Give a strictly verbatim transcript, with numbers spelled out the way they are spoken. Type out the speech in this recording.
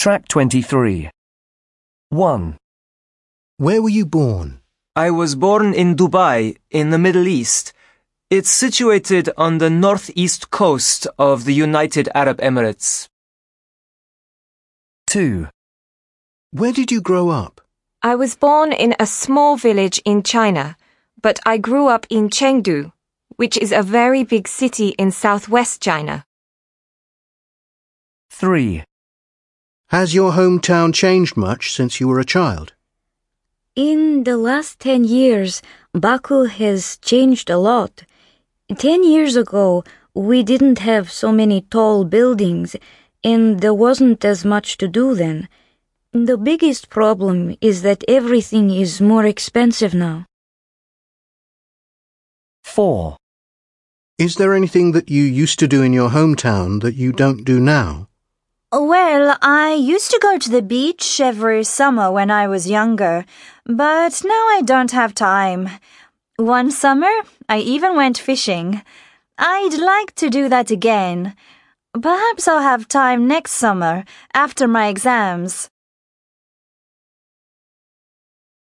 Track twenty-three. one. Where were you born? I was born in Dubai, in the Middle East. It's situated on the northeast coast of the United Arab Emirates. two. Where did you grow up? I was born in a small village in China, but I grew up in Chengdu, which is a very big city in southwest China. three. Has your hometown changed much since you were a child? In the last ten years, Baku has changed a lot. Ten years ago, we didn't have so many tall buildings, and there wasn't as much to do then. The biggest problem is that everything is more expensive now. four. Is there anything that you used to do in your hometown that you don't do now? Well, I used to go to the beach every summer when I was younger, but now I don't have time. One summer, I even went fishing. I'd like to do that again. Perhaps I'll have time next summer, after my exams.